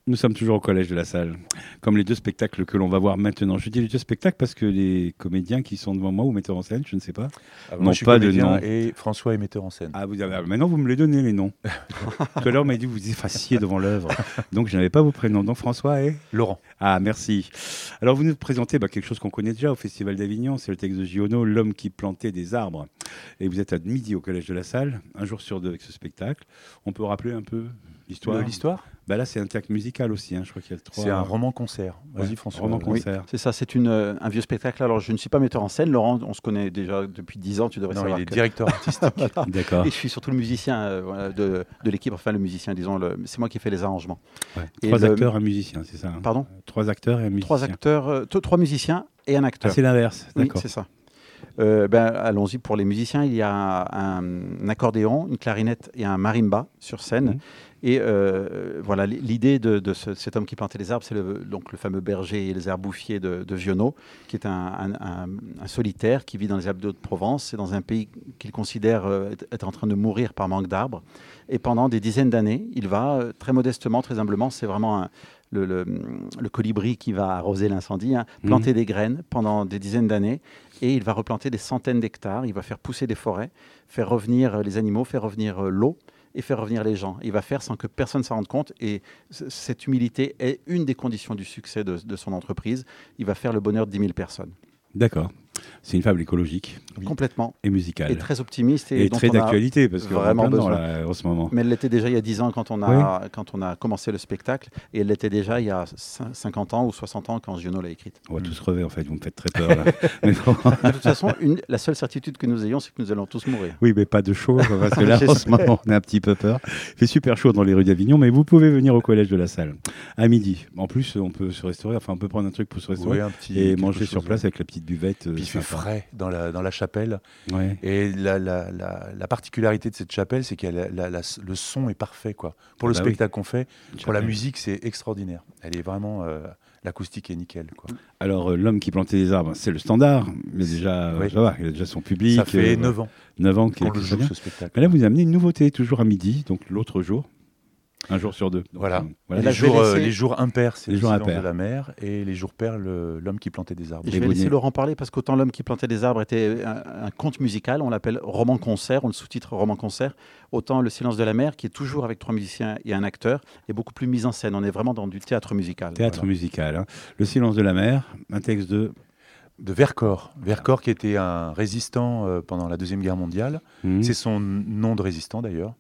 Nous sommes toujours au Collège de la Salle, comme les deux spectacles que l'on va voir maintenant. Je dis les deux spectacles parce que les comédiens qui sont devant moi ou metteurs en scène, je ne sais pas, moi, je suis pas de comédien nom. et François est metteur en scène. Ah, maintenant vous me les donnez les noms. Tout à l'heure, on m'a dit que vous effaciez devant l'œuvre, donc je n'avais pas vos prénoms. Donc François et Laurent. Ah, merci. Alors vous nous présentez quelque chose qu'on connaît déjà au Festival d'Avignon, c'est le texte de Giono, L'homme qui plantait des arbres. Et vous êtes à midi au Collège de la Salle, un jour sur deux avec ce spectacle. On peut rappeler un peu l'histoire Là, c'est un théâtre musical aussi, je crois qu'il y a 3... C'est un roman-concert. Vas-y, François. Roman-concert. Oui, c'est ça, c'est un vieux spectacle. Alors, je ne suis pas metteur en scène. Laurent, on se connaît déjà depuis 10 ans, tu devrais savoir. Il est directeur artistique. Voilà. D'accord. Et je suis surtout le musicien de l'équipe, enfin le musicien, disons. C'est moi qui fais les arrangements. Ouais. 3 acteurs, un musicien, c'est ça Pardon ? 3 acteurs et un musicien. 3 acteurs, 3 musiciens et un acteur. Ah, c'est l'inverse, d'accord. Oui, c'est ça. Allons-y pour les musiciens. Il y a un accordéon, une clarinette et un marimba sur scène. Et voilà, l'idée de cet homme qui plantait les arbres, c'est donc le fameux berger et les herbes-bouffiers de Giono, qui est un solitaire qui vit dans les Alpes de Haute-Provence. C'est dans un pays qu'il considère être en train de mourir par manque d'arbres. Et pendant des dizaines d'années, il va très modestement, très humblement, c'est vraiment le colibri qui va arroser l'incendie, planter des graines pendant des dizaines d'années. Et il va replanter des centaines d'hectares. Il va faire pousser des forêts, faire revenir les animaux, faire revenir l'eau et faire revenir les gens. Il va faire sans que personne ne s'en rende compte. Et cette humilité est une des conditions du succès de son entreprise. Il va faire le bonheur de 10 000 personnes. D'accord. C'est une fable écologique. Complètement. Et musicale. Et très optimiste. Et très d'actualité, parce que vraiment besoin. En ce moment. Mais elle l'était déjà il y a 10 ans quand on a commencé le spectacle. Et elle l'était déjà il y a 50 ans ou 60 ans quand Giono l'a écrite. On va tous crever, en fait. Vous me faites très peur, là. Mais bon. De toute façon, la seule certitude que nous ayons, c'est que nous allons tous mourir. Oui, mais pas de chaud, parce que là, en ce moment, on a un petit peu peur. Il fait super chaud dans les rues d'Avignon, mais vous pouvez venir au Collège de la Salle à midi. En plus, on peut se restaurer, on peut prendre un truc pour se restaurer et manger sur place avec la petite buvette. Puis il fait frais dans la chapelle. Ouais. Et la particularité de cette chapelle, c'est que le son est parfait, quoi. Pour le spectacle qu'on fait, pour la musique, c'est extraordinaire. Elle est vraiment... l'acoustique est nickel, quoi. Alors, L'homme qui plantait des arbres, c'est le standard, mais déjà, ça va, il a déjà son public. Ça fait 9 ans. 9 ans qu'on le joue, ce spectacle. Mais là, vous amenez une nouveauté, toujours à midi, donc l'autre jour. Un jour sur deux. Donc, voilà. Voilà. Les jours impairs, c'est le silence impairs de la mer, et les jours pairs, l'homme qui plantait des arbres. Et je vais laisser Laurent parler, parce qu'autant L'homme qui plantait des arbres était un conte musical, on l'appelle roman-concert, on le sous-titre roman-concert, autant Le silence de la mer, qui est toujours avec 3 musiciens et un acteur, est beaucoup plus mis en scène. On est vraiment dans du théâtre musical. Théâtre musical. Le silence de la mer, un texte de Vercors. Vercors qui était un résistant pendant la Deuxième Guerre mondiale. C'est son nom de résistant, d'ailleurs.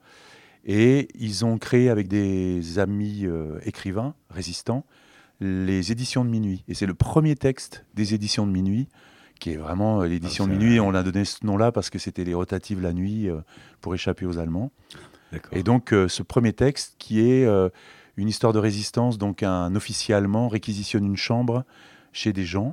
Et ils ont créé avec des amis écrivains, résistants, les éditions de minuit. Et c'est le premier texte des éditions de minuit, qui est vraiment l'édition de minuit. On a donné ce nom-là parce que c'était les rotatives la nuit pour échapper aux Allemands. D'accord. Et donc ce premier texte qui est une histoire de résistance, donc un officier allemand réquisitionne une chambre chez des gens,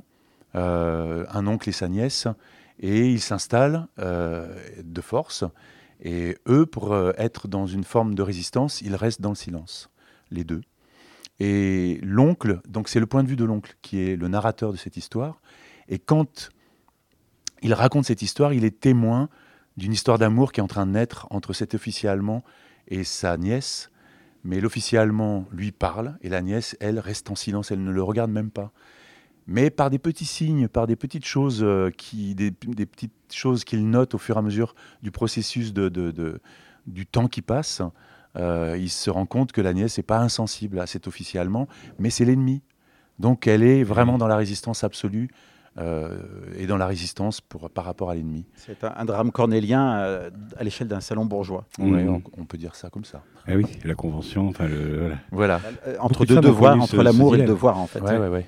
un oncle et sa nièce, et il s'installe de force. Et eux, pour être dans une forme de résistance, ils restent dans le silence, les deux. Et l'oncle, donc c'est le point de vue de l'oncle qui est le narrateur de cette histoire. Et quand il raconte cette histoire, il est témoin d'une histoire d'amour qui est en train de naître entre cet officier allemand et sa nièce. Mais l'officier allemand lui parle et la nièce, elle, reste en silence, elle ne le regarde même pas. Mais par des petits signes, par des petites choses des petites choses qu'il note au fur et à mesure du processus du temps qui passe, il se rend compte que la nièce n'est pas insensible à cet officier allemand, mais c'est l'ennemi. Donc elle est vraiment dans la résistance absolue et dans la résistance par rapport à l'ennemi. C'est un drame cornélien à l'échelle d'un salon bourgeois. Ouais, on peut dire ça comme ça. Eh oui, la convention, voilà. Entre deux devoirs, entre l'amour et le devoir, en fait. Ouais.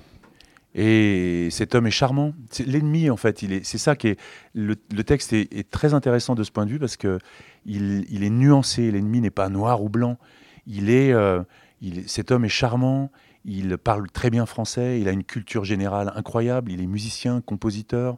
Et cet homme est charmant. C'est l'ennemi, en fait. C'est ça qui est... Le texte est très intéressant de ce point de vue parce qu'il est nuancé. L'ennemi n'est pas noir ou blanc. Cet homme est charmant. Il parle très bien français. Il a une culture générale incroyable. Il est musicien, compositeur.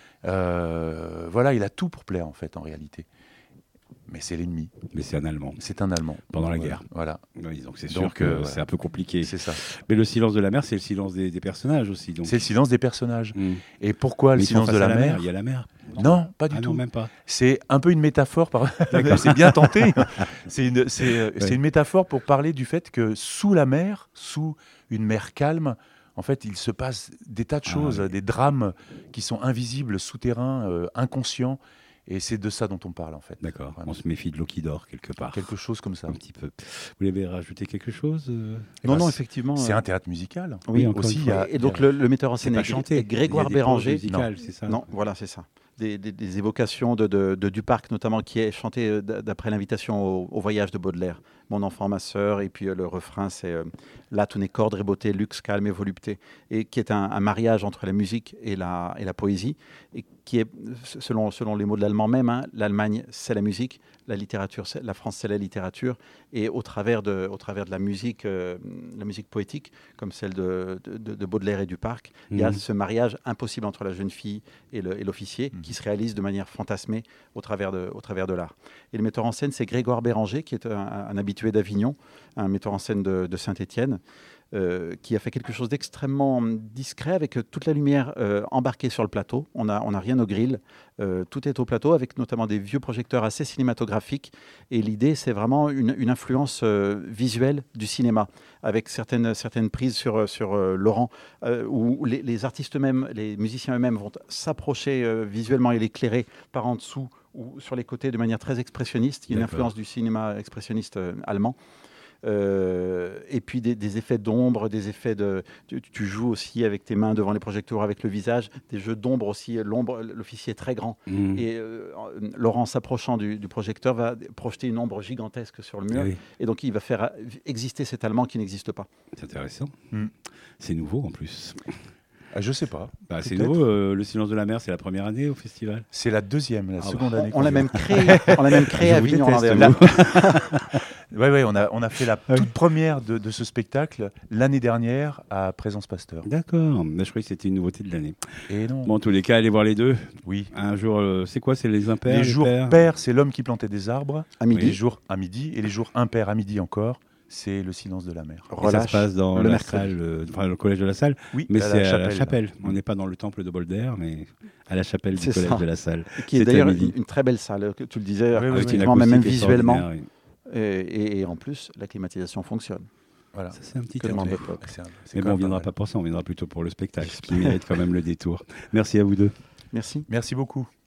Voilà, il a tout pour plaire, en fait, en réalité. Mais c'est l'ennemi. Mais c'est un Allemand. C'est un Allemand. Pendant la guerre. Voilà. Oui, donc c'est sûr que c'est un peu compliqué. C'est ça. Mais le silence de la mer, c'est le silence des personnages aussi. Donc. C'est le silence des personnages. Et pourquoi le silence de la mer ? Il y a la mer. Non, pas du Ah tout. non, même pas. C'est un peu une métaphore, c'est bien tenté. C'est une métaphore pour parler du fait que sous la mer, sous une mer calme, en fait, il se passe des tas de choses, oui. des drames qui sont invisibles, souterrains, inconscients. Et c'est de ça dont on parle, en fait. D'accord. Vraiment. On se méfie de l'eau qui dort quelque part. Quelque chose comme ça. Un petit peu. Vous voulez rajouter quelque chose Non, effectivement. C'est un théâtre musical. Oui, encore aussi. une fois. Et donc le metteur en scène pas est chanté. Grégoire Il y a des pauses Béranger. musicales, c'est ça. Non, voilà, c'est ça. Des évocations de Duparc, notamment, qui est chanté d'après l'invitation au voyage de Baudelaire. Mon enfant, ma sœur, et puis le refrain, c'est là, tout n'est qu'ordre et beauté, luxe, calme et volupté, et qui est un mariage entre la musique et la poésie, et qui est, selon les mots de l'allemand même, hein, l'Allemagne, c'est la musique, la littérature, la France, c'est la littérature, et au travers de la musique poétique, comme celle de Baudelaire et Duparc, il y a ce mariage impossible entre la jeune fille et l'officier, qui se réalise de manière fantasmée au travers de l'art. Et le metteur en scène, c'est Grégoire Béranger, qui est un habitué d'Avignon, un metteur en scène de Saint-Étienne, qui a fait quelque chose d'extrêmement discret, avec toute la lumière embarquée sur le plateau. On n'a rien au grill, tout est au plateau, avec notamment des vieux projecteurs assez cinématographiques. Et l'idée, c'est vraiment une influence visuelle du cinéma, avec certaines prises sur Laurent, où les artistes eux-mêmes, les musiciens eux-mêmes vont s'approcher visuellement et l'éclairer par en dessous ou sur les côtés de manière très expressionniste. Il y a une influence du cinéma expressionniste allemand. Et puis des effets d'ombre, des effets de... Tu joues aussi avec tes mains devant les projecteurs, avec le visage, des jeux d'ombre aussi. L'officier est très grand. Et Laurent, s'approchant du projecteur, va projeter une ombre gigantesque sur le mur. Oui. Et donc, il va faire exister cet Allemand qui n'existe pas. C'est intéressant. C'est nouveau en plus. Je sais pas. C'est nouveau. Le Silence de la mer, c'est la première année au festival. C'est la deuxième, la seconde année. On l'a même créé à Avignon l'an dernier. Oui, on a fait la toute première de ce spectacle l'année dernière à Présence Pasteur. D'accord. Mais je croyais que c'était une nouveauté de l'année. Et non. Bon, en tous les cas, allez voir les deux. Oui. Un jour, c'est quoi? C'est les impairs? Les jours pairs, c'est l'homme qui plantait des arbres. À midi. Les jours à midi. Et les jours impairs à midi encore, c'est le silence de la mer. Et ça se passe dans la salle, le collège de la salle. Oui, mais c'est à la chapelle. On n'est pas dans le temple de Baudelaire, mais à la chapelle du collège de la salle. Qui est d'ailleurs une très belle salle, tu le disais, même visuellement. Et en plus, la climatisation fonctionne. Voilà. Ça, c'est un petit demande. Mais bon, on ne viendra pas pour ça, on viendra plutôt pour le spectacle, qui mérite quand même le détour. Merci à vous deux. Merci. Merci beaucoup.